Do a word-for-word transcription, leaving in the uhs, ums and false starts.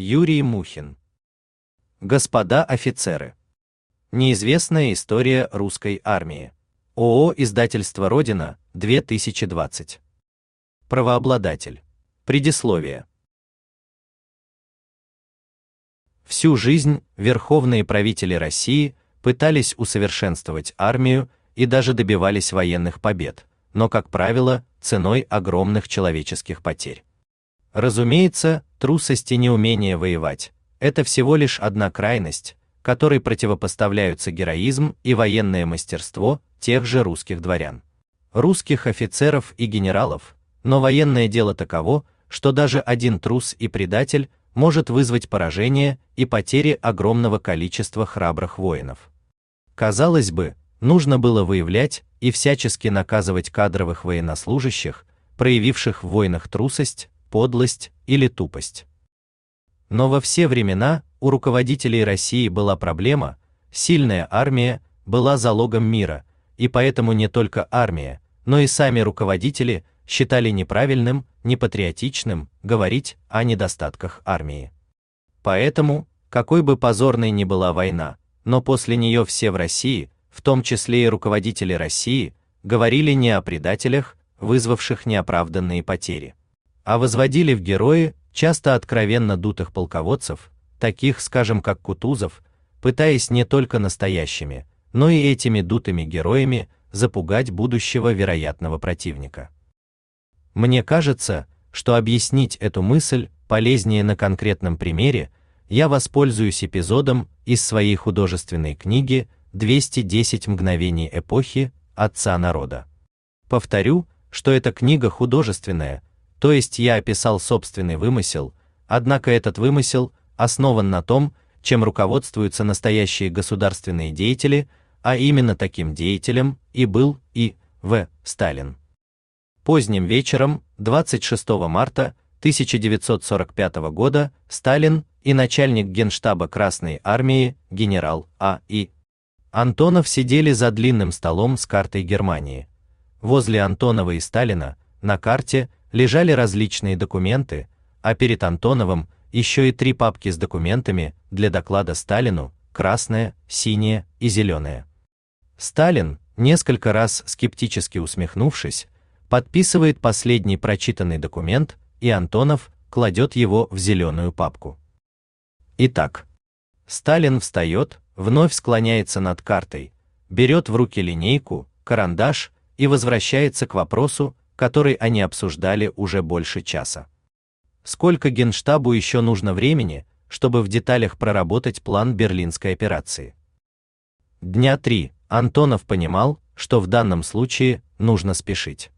Юрий Мухин. Господа офицеры. Неизвестная история русской армии. ООО «Издательство Родина», две тысячи двадцать. Правообладатель. Предисловие. Всю жизнь верховные правители России пытались усовершенствовать армию и даже добивались военных побед, но, как правило, ценой огромных человеческих потерь. Разумеется, трусость и неумение воевать – это всего лишь одна крайность, которой противопоставляются героизм и военное мастерство тех же русских дворян, русских офицеров и генералов, но военное дело таково, что даже один трус и предатель может вызвать поражение и потери огромного количества храбрых воинов. Казалось бы, нужно было выявлять и всячески наказывать кадровых военнослужащих, проявивших в войнах трусость, подлость или тупость. Но во все времена у руководителей России была проблема: сильная армия была залогом мира, и поэтому не только армия, но и сами руководители считали неправильным, непатриотичным говорить о недостатках армии. Поэтому, какой бы позорной ни была война, но после нее все в России, в том числе и руководители России, говорили не о предателях, вызвавших неоправданные потери, а возводили в герои часто откровенно дутых полководцев, таких, скажем, как Кутузов, пытаясь не только настоящими, но и этими дутыми героями запугать будущего вероятного противника. Мне кажется, что объяснить эту мысль полезнее на конкретном примере. Я воспользуюсь эпизодом из своей художественной книги «двести десять мгновений эпохи. Отца народа». Повторю, что эта книга художественная, то есть я описал собственный вымысел, однако этот вымысел основан на том, чем руководствуются настоящие государственные деятели, а именно таким деятелем и был И. В. Сталин. Поздним вечером, двадцать шестого марта тысяча девятьсот сорок пятого года, Сталин и начальник Генштаба Красной армии генерал А. И. Антонов сидели за длинным столом с картой Германии. Возле Антонова и Сталина на карте лежали различные документы, а перед Антоновым еще и три папки с документами для доклада Сталину: красная, синяя и зеленая. Сталин, несколько раз скептически усмехнувшись, подписывает последний прочитанный документ, и Антонов кладет его в зеленую папку. Итак, Сталин встает, вновь склоняется над картой, берет в руки линейку, карандаш и возвращается к вопросу, который они обсуждали уже больше часа. Сколько Генштабу еще нужно времени, чтобы в деталях проработать план Берлинской операции? Дня три. Антонов понимал, что в данном случае нужно спешить.